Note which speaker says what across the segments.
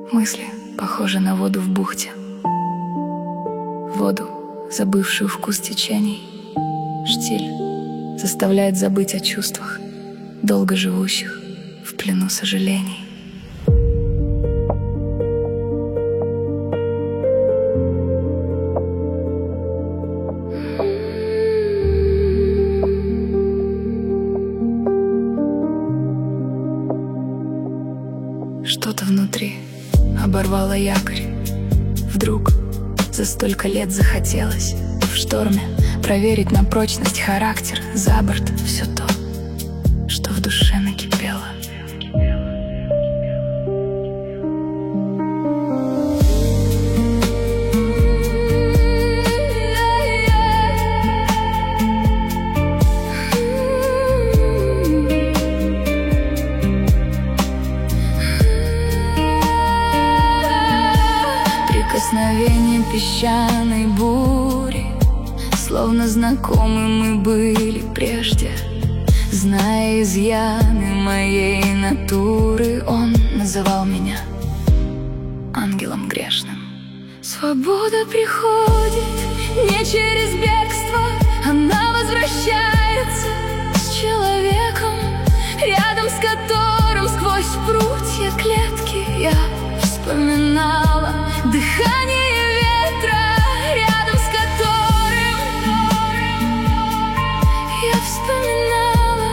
Speaker 1: Мысли похожи на воду в бухте, воду, забывшую вкус течений. Штиль заставляет забыть о чувствах, долго живущих в плену сожалений. Что-то внутри оборвало якорь. Вдруг за столько лет захотелось в шторме проверить на прочность характер, за борт все то, что в душе накипело. Прикосновение песчаной бури, словно знакомы мы были прежде. Зная изъяны моей натуры, он называл меня ангелом грешным. Свобода приходит не через бегство, она возвращается с человеком, рядом с которым сквозь прутья клетки я вспоминала дыхание ветра, рядом с которым я вспоминала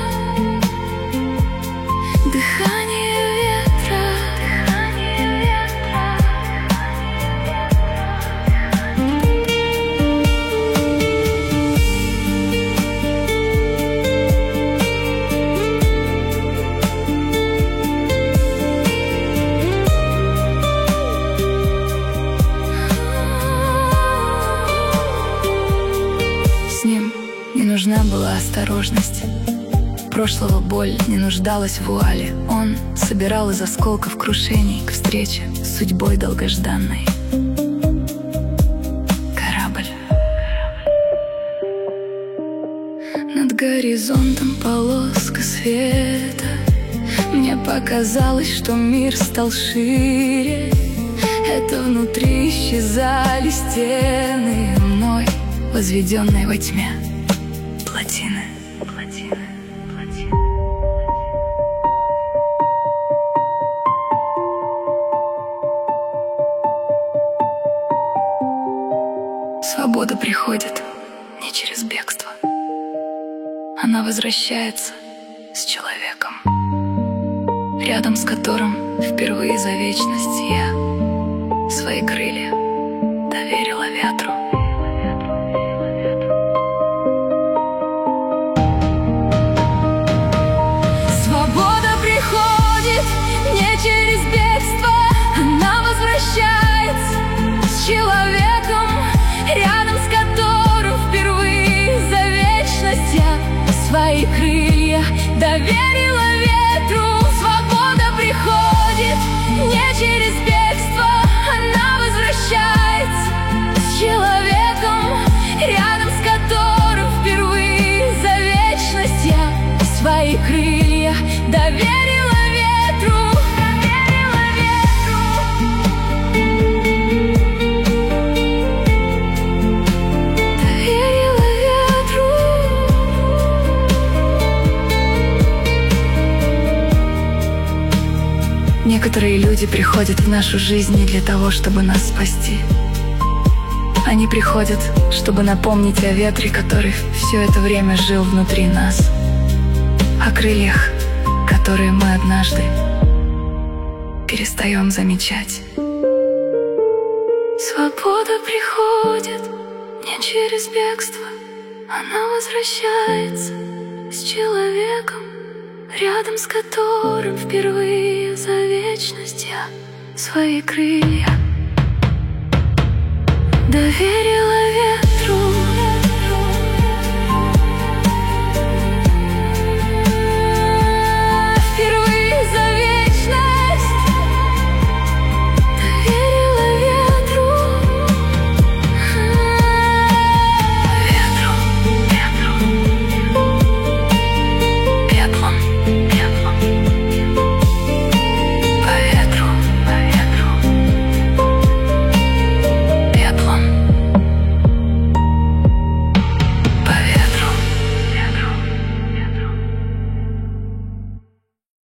Speaker 1: дыхание ветра. С ним не нужна была осторожность. Прошлого боль не нуждалась в вуале. Он собирал из осколков крушений к встрече с судьбой долгожданной. Корабль. Над горизонтом полоска света. Мне показалось, что мир стал шире. Это внутри исчезали стены мной, возведенные во тьме плотины. Свобода приходит не через бегство, она возвращается с человеком, рядом с которым впервые за вечность я свои крылья доверила ветру. Свобода приходит не через бегство, она возвращается с человеком, рядом с которым впервые за вечность я свои крылья доверила ветру. Свобода приходит не через бегство, она возвращается с человеком, рядом с которым впервые за вечность я свои крылья доверила ветру. Некоторые люди приходят в нашу жизнь не для того, чтобы нас спасти. Они приходят, чтобы напомнить о ветре, который все это время жил внутри нас, о крыльях, которые мы однажды перестаем замечать. Свобода приходит не через бегство, она возвращается с человеком, рядом с которым впервые за вечность я свои крылья доверила ветру.